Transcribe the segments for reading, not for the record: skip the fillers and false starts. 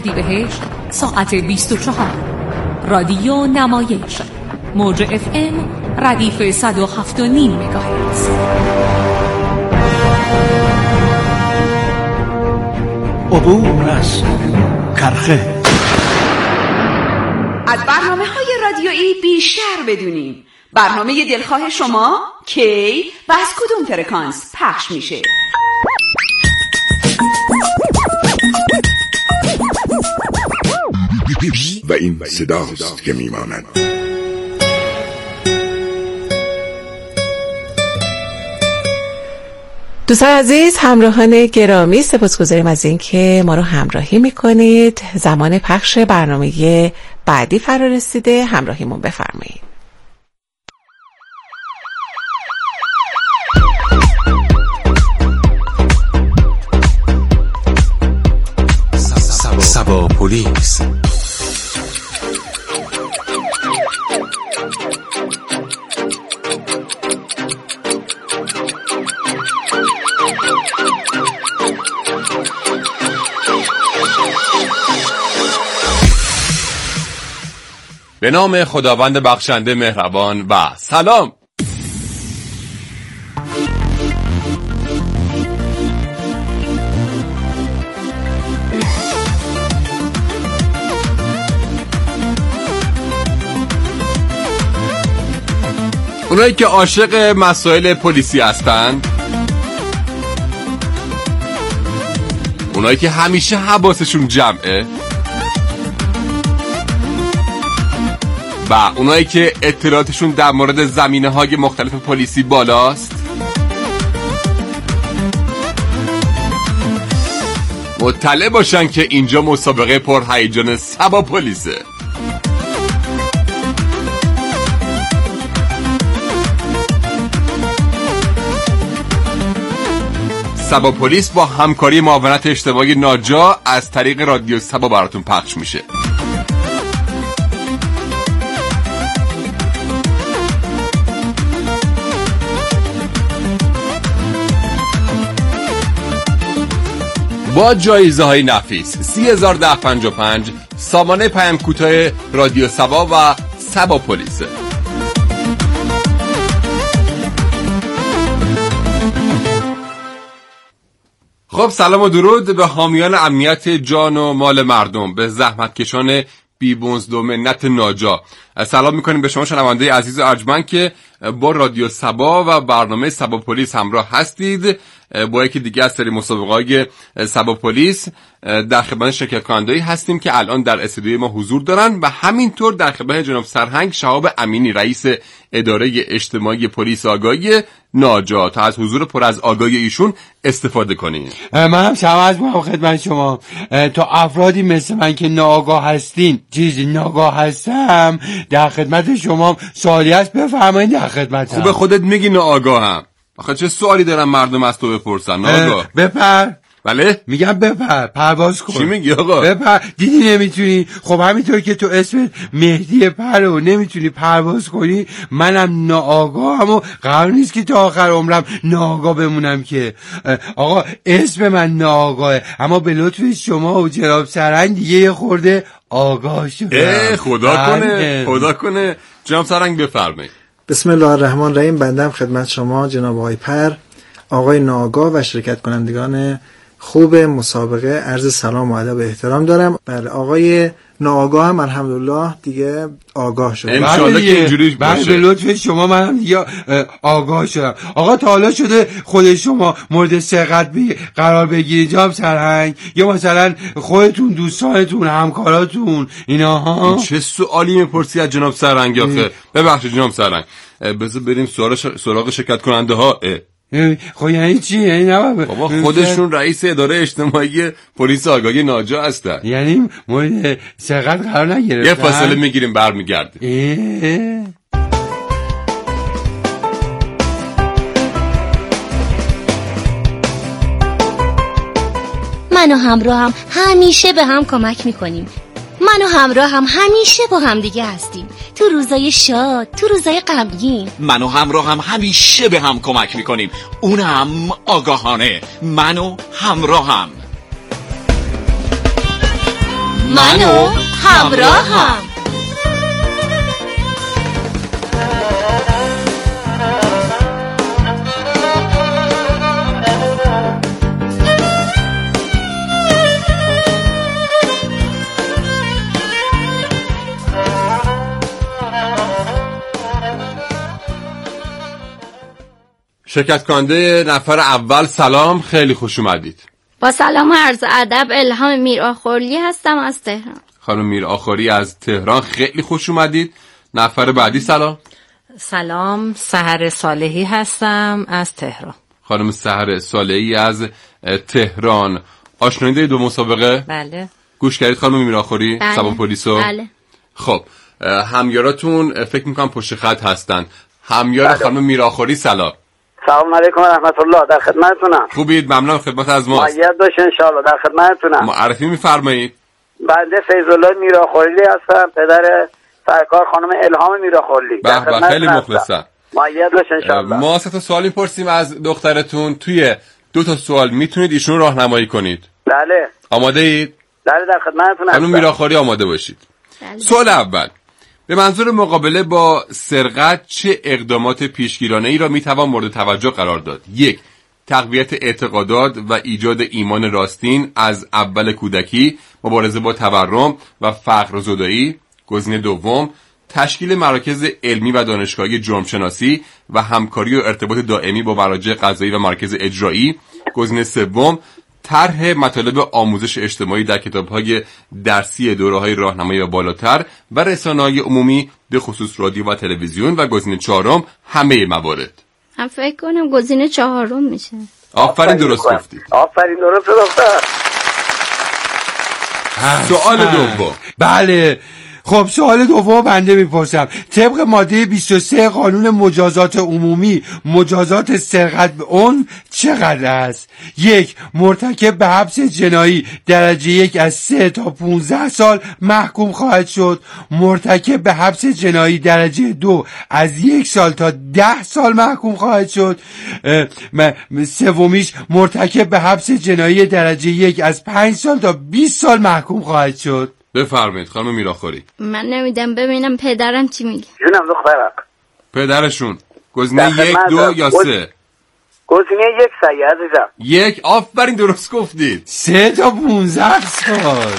اردیبهشت ساعت 24. رادیو نمایش موج FM ردیف 107.5 مگاهرتز. عبور از کرخه. از برنامه‌های رادیویی بیشتر بدونیم. برنامه دلخواه شما کی و از کدوم فرکانس پخش میشه؟ و این صداست که میماند. دوستان عزیز، همراهان گرامی، سپاسگزاریم از اینکه ما رو همراهی میکنید. زمان پخش برنامه بعدی فرا رسیده، همراهیمون بفرمایید. سبا پلیس. به نام خداوند بخشنده مهربان و سلام. اونایی که عاشق مسائل پلیسی هستند، اونایی که همیشه حواسشون جمعه و اونایی که اطلاعاتشون در مورد زمینه‌های مختلف پلیسی بالاست، مطلع باشن که اینجا مسابقه پرهیجان سبا پلیسه. سبا پلیس با همکاری معاونت اجتماعی ناجا از طریق رادیو سبا براتون پخش میشه. با جایزه های نفیس 30,1055 سامانه پیام کوتاه رادیو سبا و سبا پلیسه. خب سلام و درود به حامیان امنیت جان و مال مردم، به زحمتکشان بی‌بنز و منت ناجا. سلام میکنیم به شما شنونده عزیز و ارجمند که با رادیو سبا و برنامه سبا پلیس همراه هستید. با یکی دیگه از سری مسابقه‌های سبا پلیس در خدمت شرکت کننده‌ای هستیم که الان در استودیوی ما حضور دارن و همینطور در خدمت جناب سرهنگ شهاب امینی، رئیس اداره اجتماعی پلیس آگاهی ناجا، تا از حضور پر از آگاهی ایشون استفاده کنیم. منم شماز ما خدمت شما، تا افرادی مثل من که ناآگاه هستین، ناآگاه هستم، در خدمت شما. سوالی هست بفرمایید، در خدمتم. خوبه خودت میگی ناآگاهم. آخه چه سوالی دارم مردم از تو بپرسن؟ ناآگاه بپر. بله میگم بپر، پرواز کن. چی میگی آقا؟ بپر. دیدی نمیتونی؟ خب همینطور که تو اسمت مهدی پرو نمیتونی پرواز کنی، منم ناآگاهم و قرار نیست که تا آخر عمرم ناآگاه بمونم که. آقا اسم من ناآگاهه، اما به لطف شما و جناب سرهنگ دیگه یه خورده آگاه شدم. خدا کنه. جناب سرهنگ بفرمایید. بسم الله الرحمن الرحیم. بندم خدمت شما جناب آقای پر، آقای ناآگاه و شرکت کنندگان خوب مسابقه عرض سلام و ادب و احترام دارم. بله آقای ناآگاه هم الحمدلله دیگه آگاه شد. انشالله که اینجوری باشه. به لطف شما منم دیگه آگاه شدم. آقا تا حالا شده خود شما مورد سرقت قرار بگیرید جناب سرهنگ، یا مثلا خودتون، دوستانتون، همکاراتون ایناها؟ چه سوالی میپرسی از جناب سرهنگ آخه؟ ببخشید جناب سرهنگ، بذار بریم سراغ شرکت کننده ها. خب یعنی چی؟ یعنی نباید بابا خودشون رئیس اداره اجتماعی پلیس آگاهی ناجا هستن، یعنی مورد سرقت قرار نگرفتن. یه فاصله میگیریم برمیگردیم. من و همراهم همیشه به هم کمک میکنیم. من و همراهم همیشه با هم دیگه هستیم، تو روزای شاد، تو روزای غمگین. من و همراهم همیشه به هم کمک میکنیم، اونم آگاهانه. من و همراهم. منو همراهم. شرکت کننده نفر اول سلام، خیلی خوش اومدید. با سلام و عرض ادب، الهام میرآخوری هستم از تهران. خانم میرآخوری از تهران، خیلی خوش اومدید. نفر بعدی سلام. سلام، سحر صالحی هستم از تهران. خانم سحر صالحی از تهران، آشنایید دو مسابقه؟ بله. گوش کردید خانم میرآخوری؟ بله. سبا پلیسو؟ بله. خب همیاراتون فکر میکنم پشت خط هستن. همیار بله. خانم میرآخوری سلام. سلام علیکم و رحمت الله، در خدمتتونم. خوبید؟ ممنون، خدمت از ماست. مایید باشه ان شاء الله، در خدمتتونم. معرفی میفرمایید. بنده فیض الله میرآخوری هستم، پدر سرکار خانم الهام میرآخوری. به به، خیلی مخلصم. مایید باشه ان شاء الله. ما 3 تا سوال میپرسیم از دخترتون، توی 2 تا سوال میتونید ایشون راهنمایی کنید. بله. آماده اید؟ بله در خدمتتونم. خانم میرآخوری آماده باشید. بله. سوال اول، به منظور مقابله با سرقت چه اقدامات پیشگیرانه‌ای را میتوان مورد توجه قرار داد؟ 1. تقویت اعتقادات و ایجاد ایمان راستین از اول کودکی، مبارزه با تورم و فقر زدایی. گزینه دوم، تشکیل مراکز علمی و دانشگاهی جرمشناسی و همکاری و ارتباط دائمی با مراجع قضایی و مرکز اجرایی. گزینه سوم، طرح مطالب آموزش اجتماعی در کتاب‌های درسی دوره‌های راهنمایی و بالاتر و رسانه‌های عمومی به خصوص رادیو و تلویزیون. و گزینه چهارم، همه موارد. من فکر کنم گزینه 4 میشه. آفرین، درست گفتید. آفرین، درست دختر. سوال دوم. بله. خب سوال دوم بنده میپرسم، طبق ماده 23 قانون مجازات عمومی، مجازات سرقت به عنف چقدر است؟ 1. مرتکب به حبس جنایی درجه 1 از 3 تا 15 سال محکوم خواهد شد. مرتکب به حبس جنایی درجه 2 از 1 سال تا 10 سال محکوم خواهد شد. سومیش مرتکب به حبس جنایی درجه 1 از 5 سال تا 20 سال محکوم خواهد شد. بفرمایید خانم میرآخوری. من نمیدم، ببینم پدرم چی میگه. جونم دخترم. پدرشون گزینه 1، 2 یا 3؟ گزینه 1 صحیح عزیزم. 1. آفرین، درست گفتید. 3 تا 15 سال.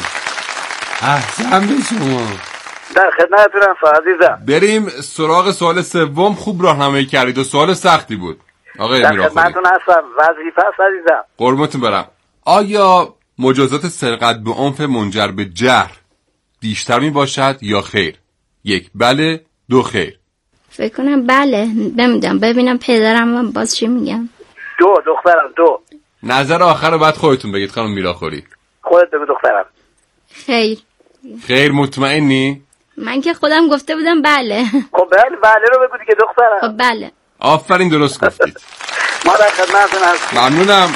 احسن به شما. در خدمتتونم عزیزم. بریم سراغ سوال سوم. خوب راهنمایی کردید و سوال سختی بود آقای میرآخوری. در خدمتتون هستم، وظیفه است عزیزم. قربونتون برم. آیا مجازات سرقت به عنف منجر به جرح بیشتر می باشد یا خیر؟ 1 بله، 2 خیر. فکر کنم بله. نمیدم، ببینم پدرم باز چی میگم. 2 دخترم، 2. نظر آخر رو بعد خودتون بگید خانم میرآخوری. خودت بگو دخترم. خیر. خیر، مطمئنی؟ من که خودم گفته بودم بله. خب بله رو بگو دیگه دخترم. خب بله. آفرین، درست گفتید. ما در خدمتتون هستیم. ممنونم.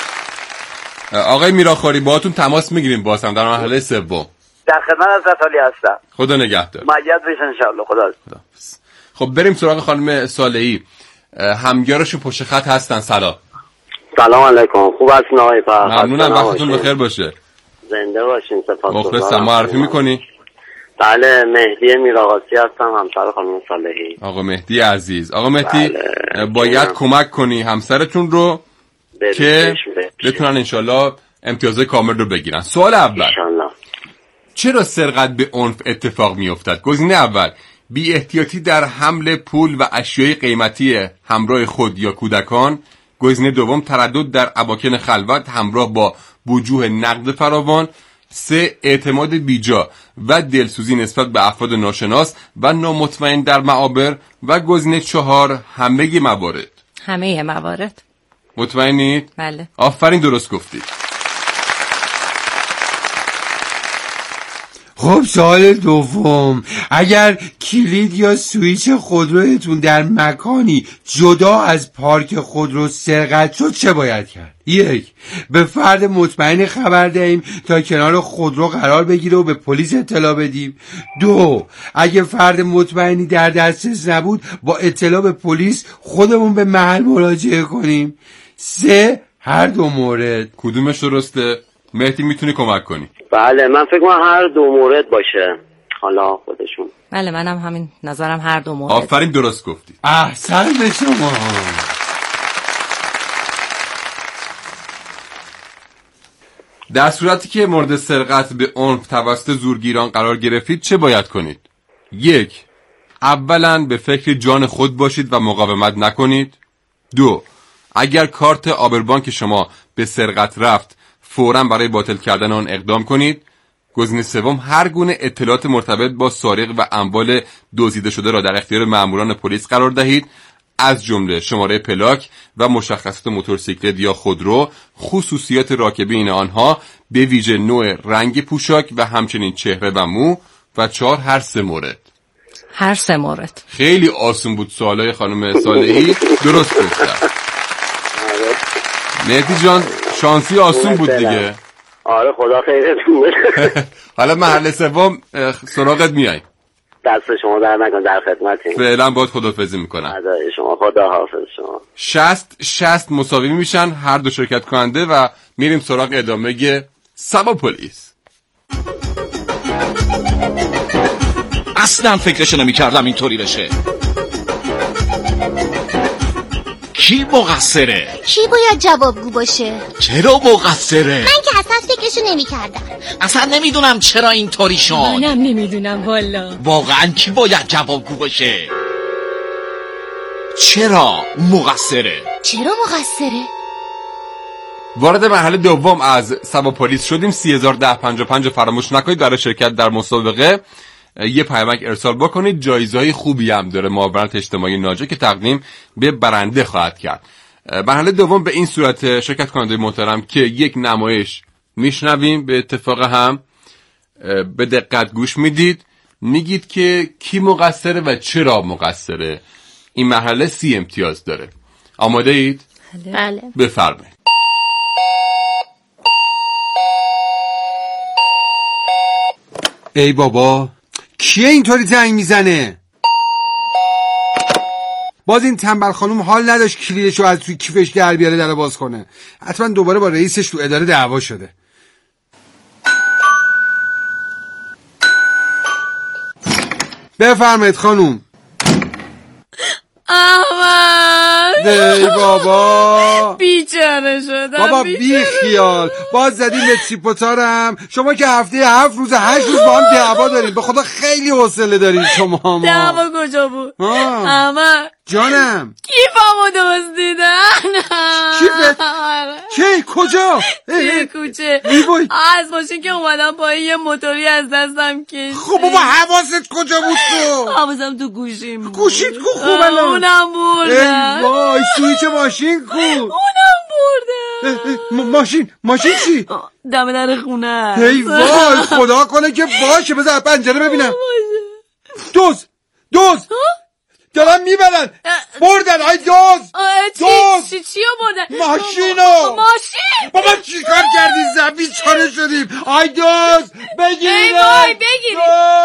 آقای میرآخوری باهاتون تماس میگیریم باز هم در مرحله سوم. در خدمت حضرت عالی هستم. خدا نگهدار. مایید بشه ان شاء الله. خدا. خب بریم سراغ خانم صالحی. همگارشون پشت خط هستن. سلام. سلام علیکم. خوب هستین آقای فرهاد؟ ممنونم، وقتتون بخیر باشه. زنده باشین. سپاسگزارم. مخلصم. معرفی میکنی؟ بله، مهدی میرآقاسی هستم، همسر خانم صالحی. آقا مهدی عزیز. آقا مهدی، بله. باید کمک کنی همسرتون رو که بتونن انشالله امتیازهای کامل رو بگیرن. سوال اول، انشالله. چرا سرقت به عنف اتفاق میافتد؟ گزینه اول، بی احتیاطی در حمل پول و اشیای قیمتی همراه خود یا کودکان. گزینه دوم، تردد در اماکن خلوت همراه با وجوه نقد فراوان. 3. اعتماد بیجا و دلسوزی نسبت به افراد ناشناس و نامطمئن در معابر. و گزینه 4، همه موارد. همه موارد. مطمئنید؟ بله. آفرین، درست گفتید. خب سوال دوم، اگر کلید یا سویچ خودرویتون در مکانی جدا از پارک خودرو سرقت شد چه باید کرد؟ 1. به فرد مطمئن خبر دهیم تا کنار خودرو قرار بگیره و به پلیس اطلاع بدیم. 2. اگه فرد مطمئنی در دسترس نبود با اطلاع به پلیس خودمون به محل مراجعه کنیم. 3. هر دو مورد. کدومش درسته؟ مهدی میتونی کمک کنی. بله من فکر کنم هر دو مورد باشه، حالا خودشون. بله منم همین نظرم، هر دو مورد. آفرین درست گفتی. احسن به شما. در صورتی که مورد سرقت به عنف توسط زورگیران قرار گرفتید چه باید کنید؟ 1. اولا به فکر جان خود باشید و مقاومت نکنید. 2. اگر کارت آبربانک شما به سرقت رفت فوراً برای باطل کردن آن اقدام کنید. گزینه 3. هر گونه اطلاعات مرتبط با سارق و اموال دزدیده شده را در اختیار ماموران پلیس قرار دهید، از جمله شماره پلاک و مشخصات موتورسیکلت یا خودرو، خصوصیات راکبین آنها به ویژه نوع رنگ پوشاک و همچنین چهره و مو. و 4. هر 3 مورد. هر 3 مورد. خیلی آسون بود سوالای خانم صالحی. درست گفتن. مهدی جان شانسی آسون بود دیگه. آره خدا خیرتون بده. حالا مرحله سوم سراغت میای. دست شما در نکن، در خدمتیم. فعلا باید خداحافظی میکنم. ادای شما، خدا حافظ شما. 60 مساوی میشن هر دو شرکت کننده و میریم سراغ ادامه سبا پلیس. اصلا فکرشو نمی‌کردم اینطوری بشه. کی مقصره؟ کی باید جوابگو باشه؟ چرا مقصره؟ من که اصلا فکرشو نمی‌کردم. اصلا نمیدونم چرا اینطوری شد. منم نمیدونم والا. واقعا کی باید جوابگو باشه؟ چرا مقصره؟ چرا مقصره؟ وارد مرحله دوم از سبا پلیس شدیم. 30155 فراموش نکنید برای شرکت در مسابقه یه پیامک ارسال بکنید. جایزه‌های خوبی هم داره معاونت اجتماعی ناجا که تقدیم به برنده خواهد کرد. مرحله دوم به این صورت شرکت کننده محترم که یک نمایش میشنویم، به اتفاق هم به دقت گوش میدید، میگید که کی مقصره و چرا مقصره. این مرحله 30 امتیاز داره. آماده اید؟ بله. بفرمایید. ای بابا کیه اینطوری زنگ میزنه؟ باز این تنبل خانوم حال نداشت کلیدشو از توی کیفش در بیاره در باز کنه. حتما دوباره با رئیسش تو اداره دعوا شده. بفرمایید خانوم. احمد ای بابا بیچاره شدم. بابا بی خیال. باز زدیم به چیپوتارم. شما که هفته 7 روز 8 روز با هم دعوا داریم. به خدا خیلی حوصله دارین شما. دعوا کجا بود؟ احمد جانم کیفمو دزدیدن. کیفت؟ کی کجا؟ توی کوچه از ماشین که اومدم پایین یه موتوری از دستم کشید. خب بابا حواست کجا بود تو؟ حواسم تو گوشیم بود. گوشیت کو خوب الان؟ اونم بردن. ای وای سویچ ماشین کو؟ اونم بردن. ماشین چی؟ دم در خونه. ای وای خدا کنه که باشه. بذار پنجره ببینم. دوز دارن میبرن. بردن. ای دوز چیو بردن؟ ماشینو. ماشین بابا چی کار کردی؟ زبی چاره شدیم. ای دوز بگیری. ای وای بگیری.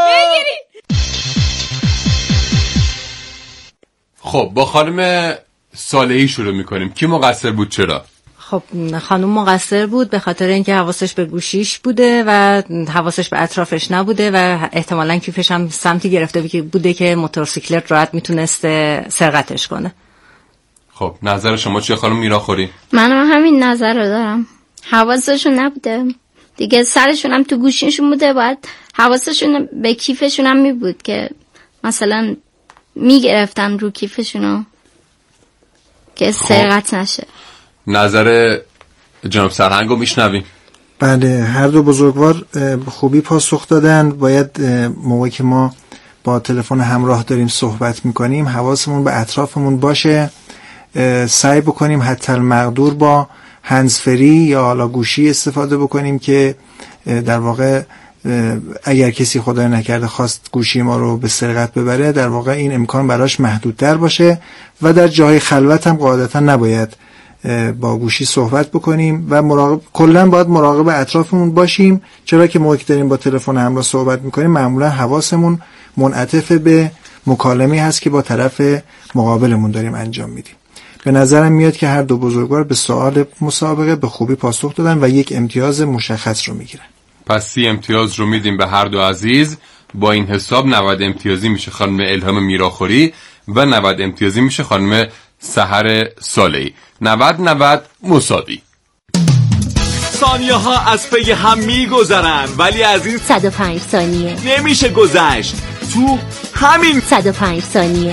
خب با خانم صالحی شروع میکنیم. کی مقصر بود چرا؟ خب خانم مقصر بود به خاطر اینکه حواسش به گوشیش بوده و حواسش به اطرافش نبوده و احتمالاً کیفش هم سمتی گرفته بوده که موتورسیکلت راحت میتونسته سرقتش کنه. خب نظر شما چیه خانم میراخوری؟ منم همین نظر رو دارم. حواسشون نبوده دیگه، سرشون هم تو گوشیشون بوده، باید حواسشون به کیفشون هم می بود که مثلا میگرفتن رو کیفشونو که سرقت نشه. نظر جناب سرهنگو میشنویم. بله هر دو بزرگوار خوبی پاسخ دادن. باید موقعی که ما با تلفن همراه داریم صحبت میکنیم حواسمون به اطرافمون باشه. سعی بکنیم حتی المقدور با هندزفری یا حالا گوشی استفاده بکنیم که در واقع اگر کسی خدای نکرده خواست گوشی ما رو به سرقت ببره در واقع این امکان براش محدودتر باشه و در جای خلوت هم قاعدتا نباید با گوشی صحبت بکنیم و کلا باید مراقب اطرافمون باشیم، چرا که موقعی که داریم با تلفن همراه صحبت میکنیم معمولا حواسمون منعطف به مکالمه‌ای هست که با طرف مقابلمون داریم انجام میدیم. به نظرم میاد که هر دو بزرگوار به سوال مسابقه به خوبی پاسخ دادن و یک امتیاز مشخص رو میگیرن. پس 30 امتیاز رو میدیم به هر دو عزیز. با این حساب 90 امتیازی میشه خانم الهام میراخوری و 90 امتیازی میشه خانم سحر صالحی. 90 مساوی. ثانیه ها از پی هم میگذرن ولی از این 105 ثانیه نمیشه گذشت. تو همین 105 ثانیه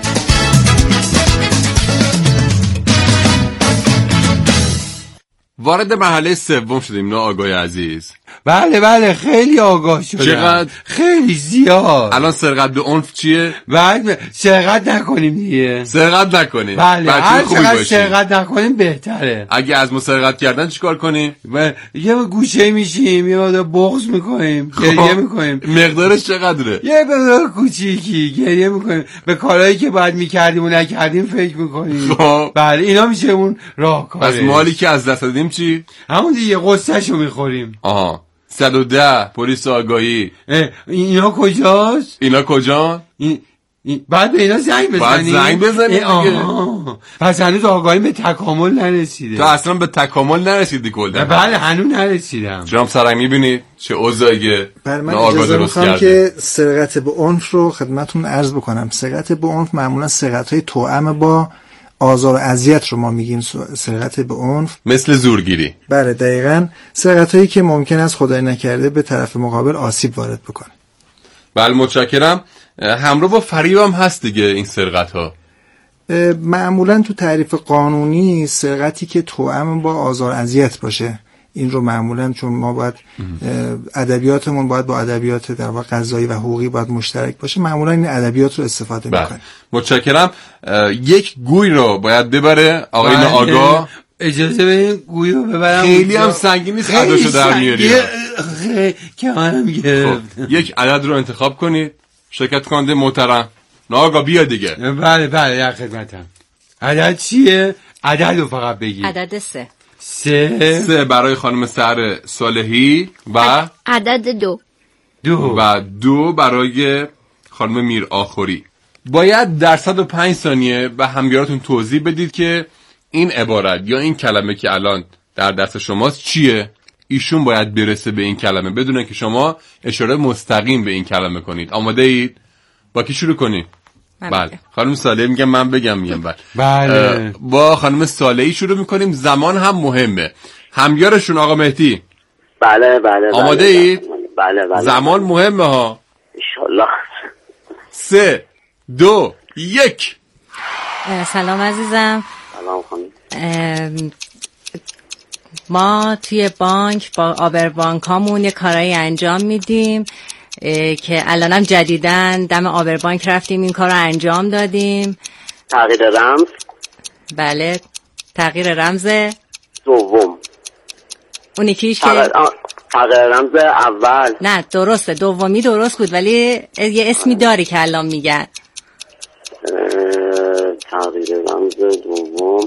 وارد مرحله سوم شدیم ناآگاه عزیز. بله خیلی آگاه شدم. چقدر؟ خیلی زیاد. الان سرقت به عنف چیه؟ بعد سرقت نکنیم دیگه. سرقت نکنیم. بله هر خوبی چقدر باشیم. سرقت نکنیم بهتره. اگه از ما سرقت کردن چیکار کنیم؟ یه گوشه میشیم، یه مقدار بغض میکنیم، گریه میکنیم. مقدارش چقدره؟ یه مقدار کوچیکی گریه میکنیم، به کارهایی که باید میکردیم و نکردیم فکر میکنیم. بله اینا میشه اون راهکاره. پس مالی که از دست دادیم چی؟ همون دیگه قصه‌شو میخوریم. آها 110 پلیس آگاهی. اینا کجاست؟ اینا کجا؟ بعد به اینا زنگ بزنیم. بعد زنگ بزنیم دیگه. پس هنوز آگاهی به تکامل نرسیده. تو اصلا به تکامل نرسیدی کلا. بله هنوز نرسیدم. جناب سرنگ میبینید چه اوضاعیه. من اجازه میخوام که سرقت به عنف رو خدمتتون عرض بکنم. سرقت به عنف معمولا سرقت‌های توأم با آزار و اذیت رو ما میگیم سرقت به عنف. مثل زورگیری. بله دقیقاً. سرقت‌هایی که ممکن است خدای نکرده به طرف مقابل آسیب وارد بکنه. بله متشکرم. همراه با فریب هم هست دیگه این سرقت‌ها. معمولا تو تعریف قانونی سرقتی که توأم با آزار و اذیت باشه، این رو معمولا چون ما باید ادبیاتمون باید با ادبیات در واقع قضایی و حقوقی باید مشترک باشه، معمولا این ادبیات رو استفاده میکنه. متشکرم. یک گوی رو باید ببره آقای ناآگاه. اجازه بدین گوی رو ببرم. خیلی هم سنگین نیست عددشو در میاری. که منم گرفت. یک عدد رو انتخاب کنید. شرکت کننده محترم ناآگاه بیا دیگه. بله در خدمتم. عدد چیه؟ عدد رو فقط بگید. عدد 3. 3 برای خانم سحر صالحی و عدد 2 و 2 برای خانم میرآخوری. باید در 105 ثانیه به همکاراتون توضیح بدید که این عبارت یا این کلمه که الان در دست شماست چیه. ایشون باید برسه به این کلمه بدون که شما اشاره مستقیم به این کلمه کنید. آماده اید؟ با کی شروع کنیم؟ بله خانم صالحی میگم من بگم میگم بله با خانم صالحی شروع میکنیم. زمان هم مهمه. همکارشون آقا مهدی. بله آماده اید؟ بله زمان مهمه ها. انشالله. 3 2 1. سلام عزیزم. سلام خانم. ما توی بانک با آبربانک هامون یه کارایی انجام میدیم که الانم جدیدن دم آبربانک رفتیم این کار رو انجام دادیم. تغییر رمز. بله تغییر رمز دوم. اون یکیش که تغییر رمز اول. نه درسته دومی درست بود ولی یه اسمی داری که الان میگن. تغییر رمز دوم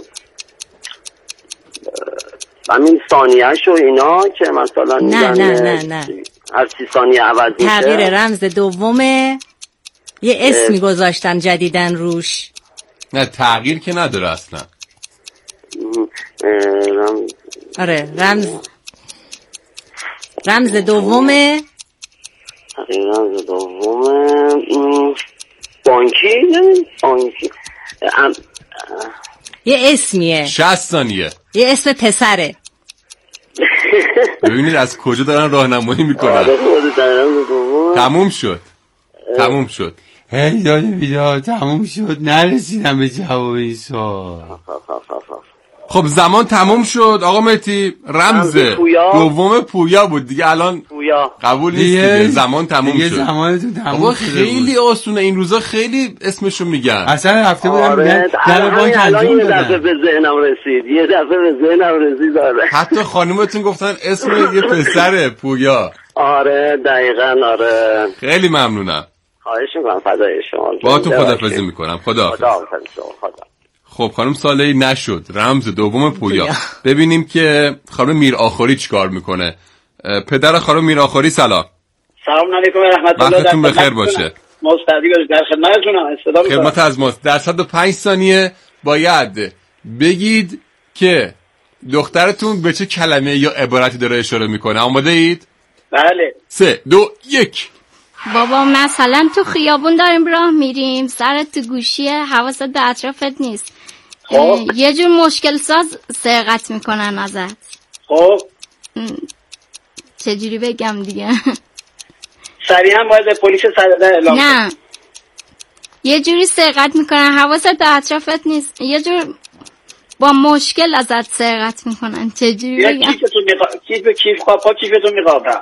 همین ثانیه‌ش و اینا که مثلا نه هر 30 ثانیه عوض میشه. تغییر رمز دومه یه اسمی گذاشتن جدیدن روش. نه تغییر که نداره اصلا. آره رمز دومه. تغییر رمز دومه بانکی یه اسمیه. 60 ثانیه. یه اسم پسره. ببینید از کجا دارن راهنمایی میکنن. تموم شد. هی داده بیدار تموم شد. نرسیدم به جواب این سوال. خب زمان تموم شد آقا مهدی. رمز دوم پویا بود دیگه. الان پویا قبول نیست دیگه. زمان تموم شد. زمانتون تموم شد. خیلی آسونه این روزا. خیلی اسمشو میگن. اصلا رفته بودم در بانک انجام دادن. یه دفعه به ذهنم رسید. حتی خانومتون گفتن اسم یه پسره پویا. آره دقیقاً. آره خیلی ممنونم. خواهش میکنم. فدای شما. با تو خداحافظی میکنم. خدا. خب خانم صالحی نشد. رمز دوم پویا. ببینیم که خانم میرآخوری چیکار میکنه. پدر خانم میرآخوری سلام. سلام علیکم و رحمت الله. وقتتون بخیر باشه. مستعدی باشید. در خدمتتونم. استفاده می‌کنم. خدمت از ماست. در 105 ثانیه باید بگید که دخترتون به چه کلمه یا عبارتی داره اشاره میکنه. آماده اید؟ بله. 3 2 1. بابا مثلا تو خیابون داریم راه میریم، سرت تو گوشیه، حواست به اطرافت نیست. یه جور مشکل ساز سرقت میکنن ازت. خب چجوری بگم دیگه؟ سریعا باید پلیس صدده اعلام. نه یه جوری سرقت میکنن حواست به اطرافت نیست، یه جور با مشکل ازت سرقت میکنن. چجوری بگم؟ کیف خوابا کیفتون میخوابن.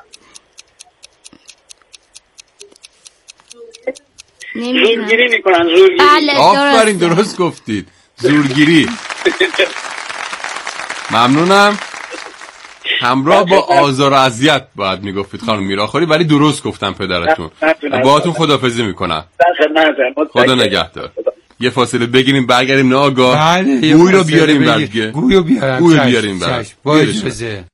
زورگیری میکنن. زورگیری. بله آفرین درست گفتید. زورگیری. ممنونم. همراه با آزار و اذیت باید میگفتید خانم میراخوری، ولی درست گفتم پدرتون. باهاتون خداحافظی میکنم. خدا نگهدار. یه فاصله بگیریم برگردیم ناگاه. گوی رو بیاریم برگه. گوی رو بیاریم برگه.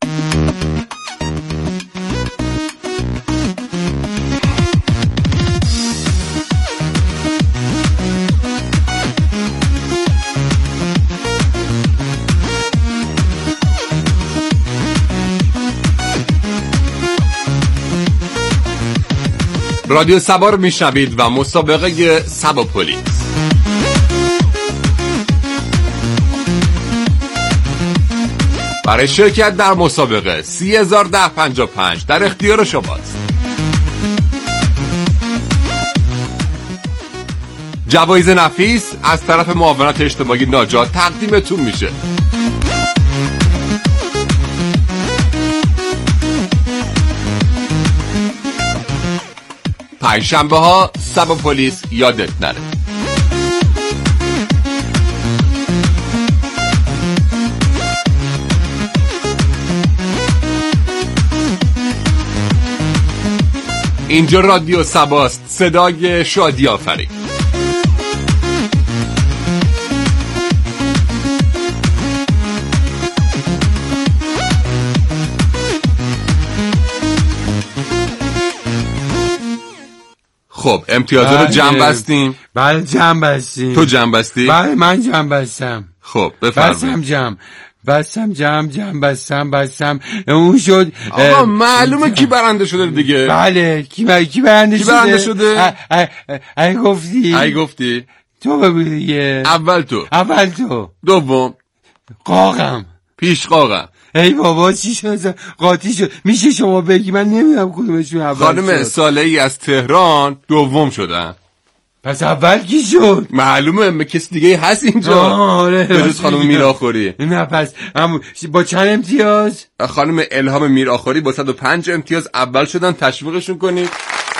رادیو سبا رو میشنوید و مسابقه سبا پلیس. برای شرکت در مسابقه 30,1055 در اختیار شماست. جوایز نفیس از طرف معاونت اجتماعی ناجات تقدیمتون میشه. پنجشنبه ها سبا پلیس یادت نره. اینجا رادیو سباست، صدای شادی آفرین. خب امتیازات رو جمع بستیم. بله جمع بستیم. تو جمع بستی؟ بله من جمع بستم. خب بفرمایید. بستم جمع بستم اون شد. آقا معلومه کی برنده شده دیگه. بله کی برنده شده؟ ای گفتی تو بگو دیگه. اول تو دوم قاقم پیش قاقم. ای بابا چی شد؟ قاطی شد. میشه شما بگی؟ من نمیدونم کدومشون اول شد. خانم صالحی از تهران دوم شدن. پس اول کی شد؟ معلومه کسی دیگه هست اینجا. آره بجز خانم میراخوری. نه پس با چند امتیاز؟ خانم الهام میراخوری با 105 امتیاز اول شدن. تشویقشون کنید.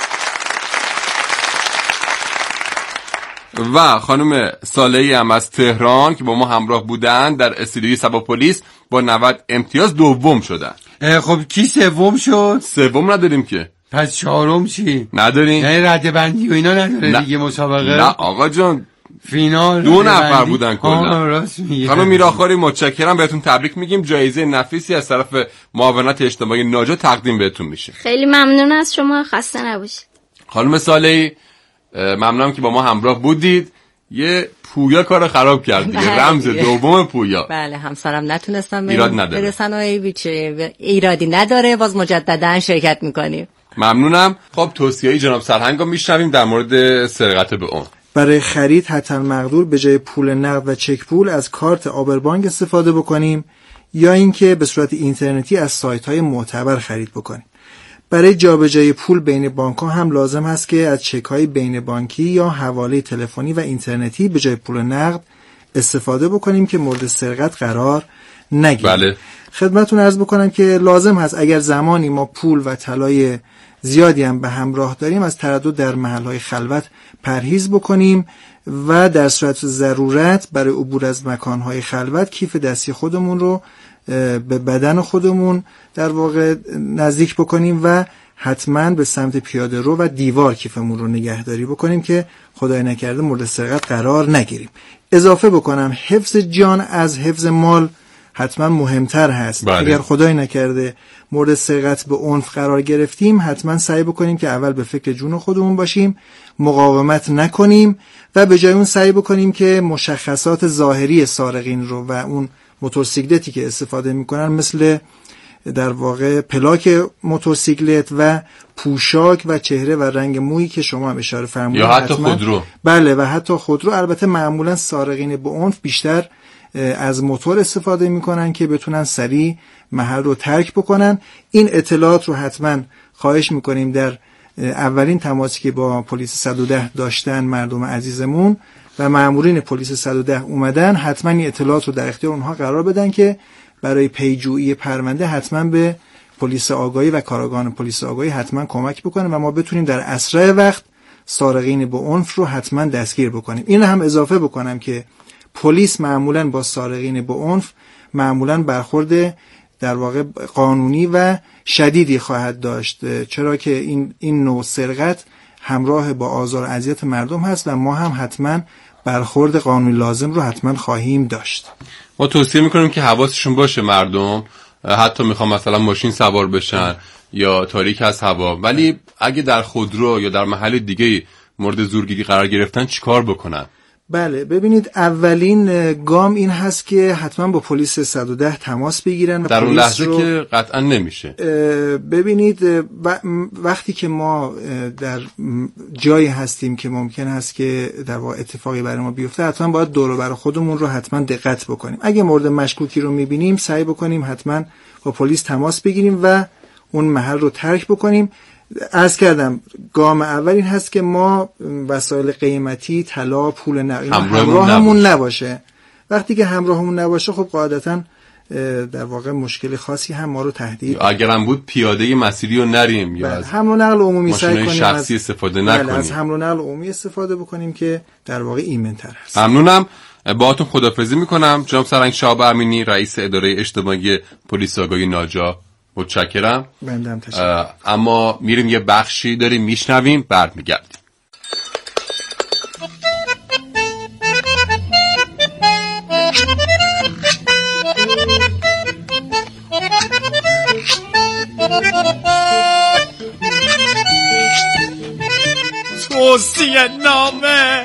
و خانم صالحی هم از تهران که با ما همراه بودن در استودیوی سبا پلیس با 90 امتیاز دوم شدن. خب کی سوم شد؟ سوم نداریم که. پس چهارم چی؟ نداریم. یعنی رده بندی و اینا نداره دیگه مسابقه؟ نه آقا جان فینال 2 نفر بودن کلا. راست میگی. خانم میراخوری متشکرم، بهتون تبریک میگیم. جایزه نفیسی از طرف معاونت اجتماعی ناجا تقدیم بهتون میشه. خیلی ممنون از شما، خسته نباشید. خانم صالحی ممنونم که با ما همراه بودید. یه پویا کار خراب کرد دیگه. رمز دوم پویا. بله همسرم نتونستم برسن و ایرادی نداره، باز مجددا شرکت میکنیم. ممنونم. خب توصیه‌ای جناب سرهنگو میشنویم در مورد سرقت به اون. برای خرید حتی المقدور به جای پول نقد و چک پول از کارت آبربانک استفاده بکنیم یا اینکه به صورت اینترنتی از سایت‌های معتبر خرید بکنیم. برای جابجایی پول بین بانک‌ها هم لازم هست که از چک‌های بین بانکی یا حواله تلفنی و اینترنتی به جای پول نقد استفاده بکنیم که مورد سرقت قرار نگیریم. بله. خدمتتون عرض بکنم که لازم هست اگر زمانی ما پول و طلای زیادی هم به همراه داریم از تردد در محل‌های خلوت پرهیز بکنیم و در صورت ضرورت برای عبور از مکان‌های خلوت کیف دستی خودمون رو به بدن خودمون در واقع نزدیک بکنیم و حتما به سمت پیاده رو و دیوار کیفمون رو نگهداری بکنیم که خدای نکرده مورد سرقت قرار نگیریم. اضافه بکنم حفظ جان از حفظ مال حتما مهمتر هست. بله. اگر خدای نکرده مورد سرقت به عنف قرار گرفتیم، حتما سعی بکنیم که اول به فکر جون خودمون باشیم، مقاومت نکنیم و به جای اون سعی بکنیم که مشخصات ظاهری سارقین رو و اون موتورسیکلتی که استفاده میکنن، مثل در واقع پلاک موتورسیکلت و پوشاک و چهره و رنگ مویی که شما هم اشاره فرمودید، یا حتی خودرو. بله، و حتی خودرو. البته معمولا سارقین به عنف بیشتر از موتور استفاده میکنن که بتونن سریع محل رو ترک بکنن. این اطلاعات رو حتما خواهش میکنیم در اولین تماسی که با پلیس 110 داشتن مردم عزیزمون و مامورین پلیس 110 اومدن، حتما این اطلاعات رو در اختیار اونها قرار بدن که برای پیجویی پرونده حتما به پلیس آگاهی و کارآگاهان پلیس آگاهی حتما کمک بکنن و ما بتونیم در اسرع وقت سارقین به عنف رو حتما دستگیر بکنیم. این هم اضافه بکنم که پلیس معمولا با سارقین به عنف معمولا برخورد در واقع قانونی و شدیدی خواهد داشت، چرا که این نوع سرقت همراه با آزار و اذیت مردم هست و ما هم حتما برخورد قانونی لازم رو حتما خواهیم داشت. ما توصیه میکنیم که حواسشون باشه مردم، حتی میخوام مثلا ماشین سوار بشن یا تاریک از هوا، ولی اگه در خودرو یا در محل دیگه مورد زورگیری قرار گرفتن چیکار بکنن؟ بله، ببینید اولین گام این هست که حتما با پلیس 110 تماس بگیرن. در اون لحظه که قطعا نمیشه. ببینید وقتی که ما در جایی هستیم که ممکن هست که در واقع اتفاقی برای ما بیفته، حتما باید دور و بر خودمون رو حتما دقت بکنیم. اگه مورد مشکوکی رو میبینیم سعی بکنیم حتما با پلیس تماس بگیریم و اون محل رو ترک بکنیم. عرض کردم گام اول این هست که ما وسایل قیمتی، طلا، پول نقدی همراهمون نباشه. وقتی که همراهمون نباشه خب قاعدتاً در واقع مشکل خاصی هم ما رو تهدید. اگرم بود پیاده مسیری رو نریم یا از حمل و نقل عمومی سعی کنیم شخصی استفاده نکنیم. از حمل و نقل عمومی استفاده بکنیم که در واقع ایمن‌تر هست. ممنونم. باهاتون خداحافظی میکنم جناب سرهنگ شهاب امینی، رئیس اداره اجتماعی پلیس آگاهی ناجا. متشکرم. بندم تشکر. اما میریم یه بخشی داریم میشنویم، برمیگردیم. توصیه نامه.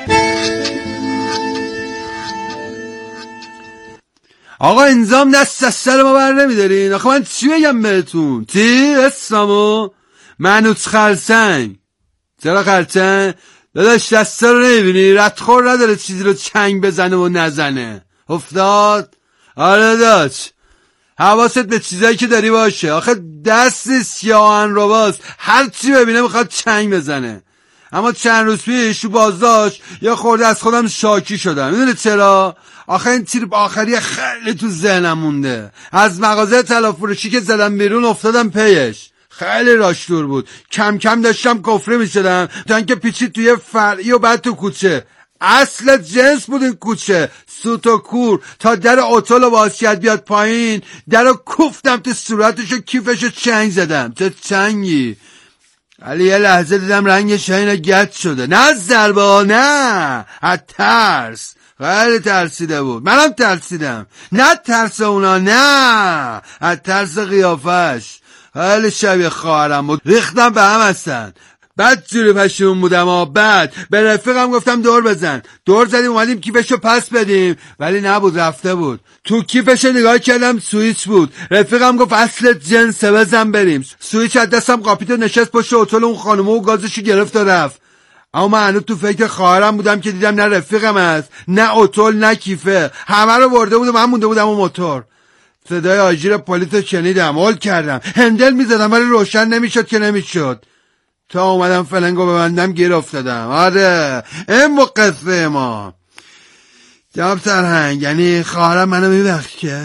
آقا انظام دست از سر ما بر نمیدارین. آخه من چی بگم بهتون؟ اسمو منوچ خرسنگ. چرا خرسنگ؟ داداش دستا رو نمیبینی؟ ردخور نداره چیزی رو چنگ بزنه و نزنه. افتاد؟ آره داداش، حواست به چیزایی که داری باشه. آخه دست سیاهن رو باز هر چی ببینه میخواد چنگ بزنه. اما چند روز پیش تو بازداشت یا خورده از خودم شاکی شدم. میدونی چرا؟ آخه این تیر آخری خیلی تو ذهنم مونده. از مغازه طلافروشی که زدم بیرون افتادم پیش. خیلی راشدور بود. کم کم داشتم کفره میشدم تا اینکه پیچید توی فرعی و بعد تو کوچه. اصل جنس بود این کوچه، سوت و کور. تا در اتول و باز کرد بیاد پایین، در رو کوفتم تو صورتش و کیفش چنگ زدم. چه چنگی؟ ولی یه لحظه دیدم رنگش اینو گچ شده. نه از ضربه، نه از ترس. خیلی ترسیده بود، منم ترسیدم. نه ترس اونا، نه از ترس قیافش. خیلی شبیه خواهرم بود. ریختم به هم هستن. بعد جوری پشیمون بودم. بعد به رفیقم گفتم دور بزن. دور زدیم اومدیم کیفشو پس بدیم، ولی نبود، رفته بود. تو کیفشو نگاه کردم سویچ بود. رفیقم گفت اصل جنسه، بزن بریم. سویچ از دستم قاپید و نشست پشت اتول اون خانومه و گازشو گرفت و رفت. اما من هنوز تو فکر خواهرم بودم که دیدم نه رفیقم هست، نه اتول، نه کیفه. همه رو برده بود و من مونده بودم و موتور. صدای آژیر پلیس شنیدم، هول کردم، هندل میزدم ولی روشن نمیشد که نمیشد. تا اومدم فلنگو ببندم گیر افتادم. آره این مقصه ما. جناب سرهنگ، یعنی خواهرم منو میبخشه؟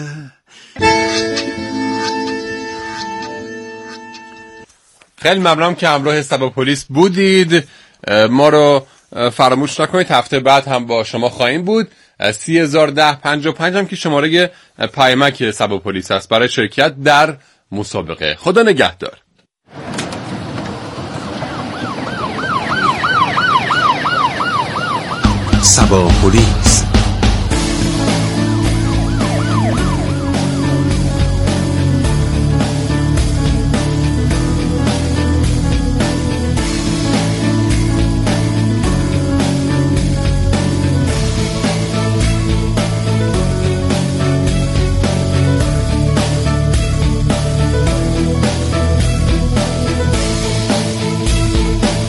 خیلی ممنونم که همراه سبا پلیس بودید. ما رو فراموش نکنید هفته بعد هم با شما خواهیم بود. 301055 هم که شماره پیامک سبا پلیس است برای شرکت در مسابقه. خدا نگهدار. سبا پلیس.